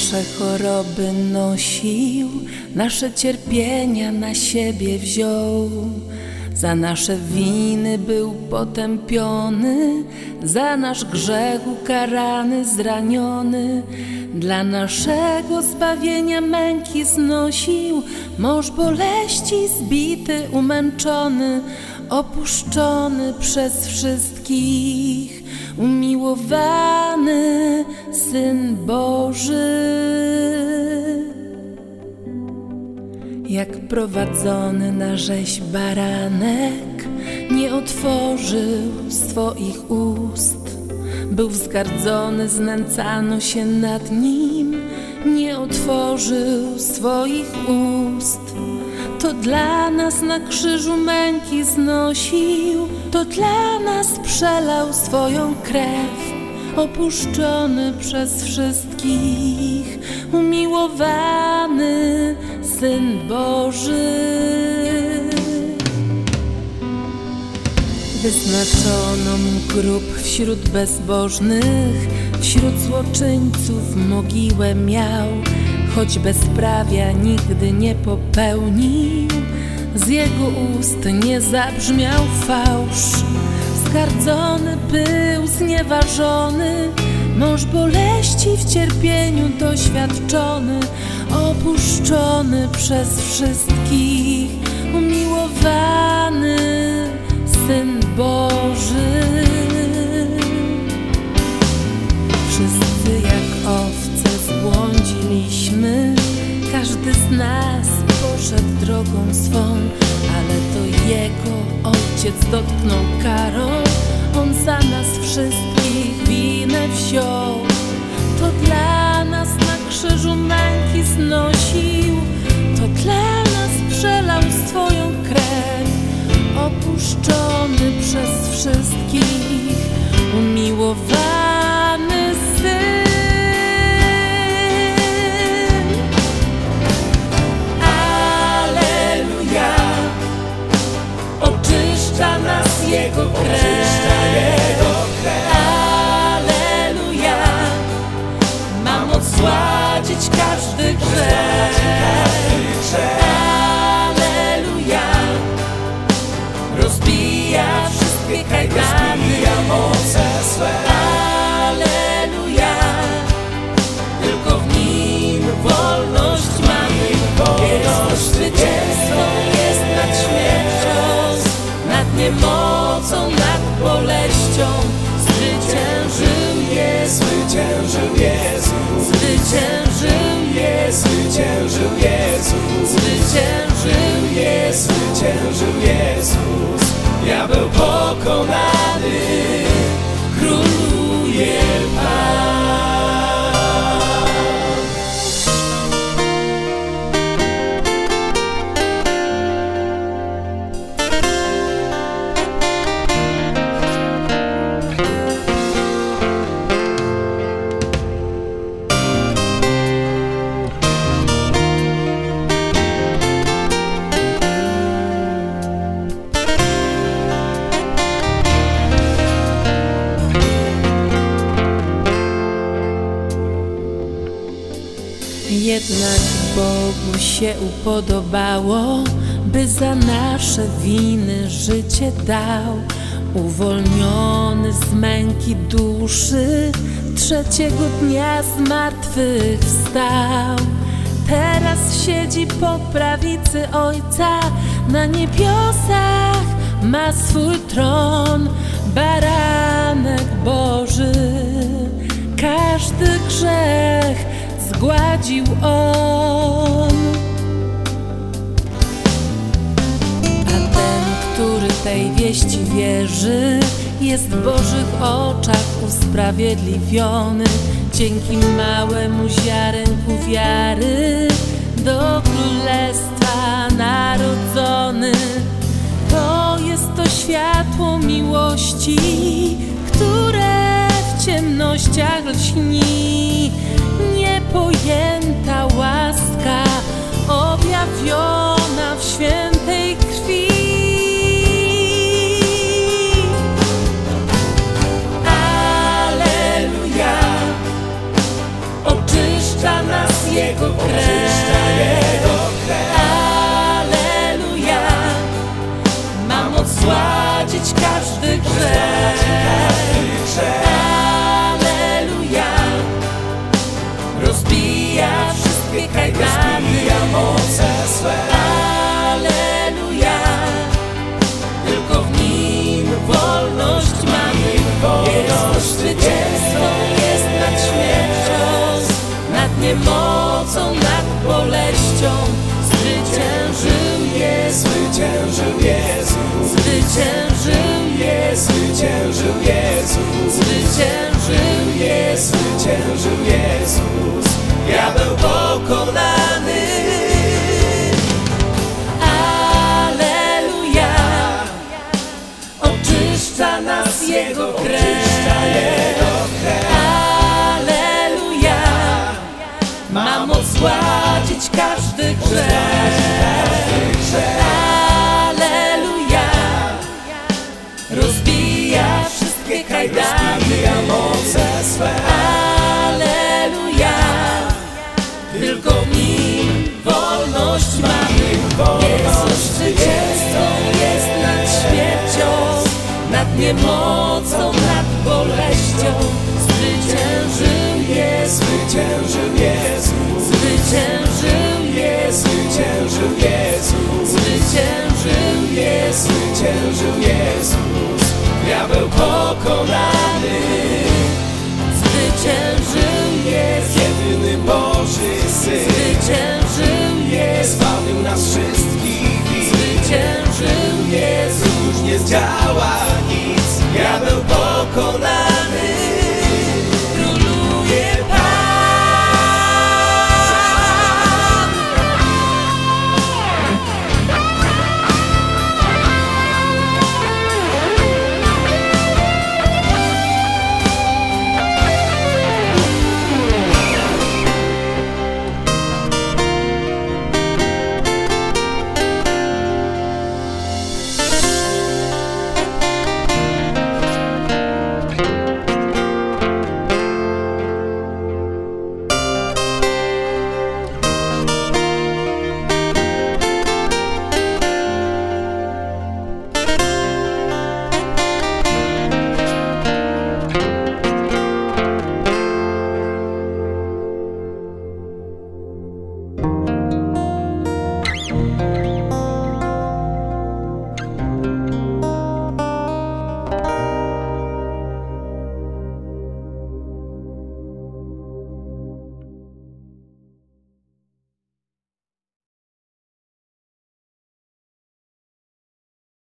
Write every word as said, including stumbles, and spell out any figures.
nasze choroby nosił, nasze cierpienia na siebie wziął. Za nasze winy był potępiony, za nasz grzech ukarany, zraniony. Dla naszego zbawienia męki znosił, mąż boleści zbity, umęczony, opuszczony przez wszystkich, umiłowany Syn Boży. Jak prowadzony na rzeź baranek, nie otworzył swoich ust. Był wzgardzony, znęcano się nad nim, nie otworzył swoich ust. To dla nas na krzyżu męki znosił, to dla nas przelał swoją krew, opuszczony przez wszystkich, umiłowany Syn Boży. Wyznaczono mu grób wśród bezbożnych, wśród złoczyńców mogiłę miał. Choć bezprawia nigdy nie popełnił, z jego ust nie zabrzmiał fałsz. Zgardzony był, znieważony, mąż boleści w cierpieniu doświadczony, opuszczony przez wszystkich, umiłowany Syn Boży. Wszyscy jak owce zbłądziliśmy, każdy z nas poszedł drogą swą, ale to Jego Ojciec dotknął karą, On za nas wszystkich winę wziął. To dla nas na krzyżu męki znosił, to dla nas przelał swoją krew, opuszczony przez wszystkich, umiłowany Syn. Alleluja, oczyszcza nas Jego krew. Alleluja, ma moc zgładzić każdy grzech. Alleluja, rozbija wszystkie kajdany, moce swe. Alleluja, tylko w Nim wolność mamy. Jest zwycięstwo, jest nad śmiercią, nad niemocą, nad boleścią. Zwyciężył Jezus, zwyciężył Jezus, zwyciężył Jezus, zwyciężył Jezus, zwyciężył Jezus, zwyciężył Jezus. Diabeł pokonany, króluje Pan. Jednak Bogu się upodobało, by za nasze winy życie dał. Uwolniony z męki duszy, trzeciego dnia z martwych wstał. Teraz siedzi po prawicy Ojca, na niebiosach ma swój tron. Baranek Boży każdy grzech zgładził On. A ten, który tej wieści wierzy, jest w Bożych oczach usprawiedliwiony. Dzięki małemu ziarenku wiary do królestwa narodzony. To jest to światło miłości, które w ciemnościach lśni. Niepojęta łaska objawiona w świętej krwi. Alleluja, oczyszcza nas moc zgładzić każdy grzech. Alleluja, rozbija wszystkie kajdany, moce swe. Alleluja, tylko w Nim wolność mamy. Jest zwycięzcą, jest nad śmiercią, nad niemocą, nad boleścią. Zwyciężył Jezus, Zwyciężył Jezus, zwyciężył Jezus, zwyciężył Jezus, zwyciężył Jezus, zwyciężył Jezus. Diabeł pokonany. Alleluja, oczyszcza nas Jego krew. Alleluja, ma moc zgładzić każdy grzech. Alleluja, rozbija wszystkie kajdany, moce swe. Alleluja, tylko w Nim wolność mamy. Jezus zwycięzcą, jest nad śmiercią, nad niemocą, nad boleścią. Zwyciężył Jezus, Zwyciężył Jezus, zwyciężył Jezus, zwyciężył Jezus, zwyciężył Jezus, zwyciężył Jezus. Diabeł pokonany. zwyciężył Jezus, Jedyny Boży Syn zwyciężył Jezus, zbawił nas wszystkich. zwyciężył Jezus, Już nie zdziała nic. Diabeł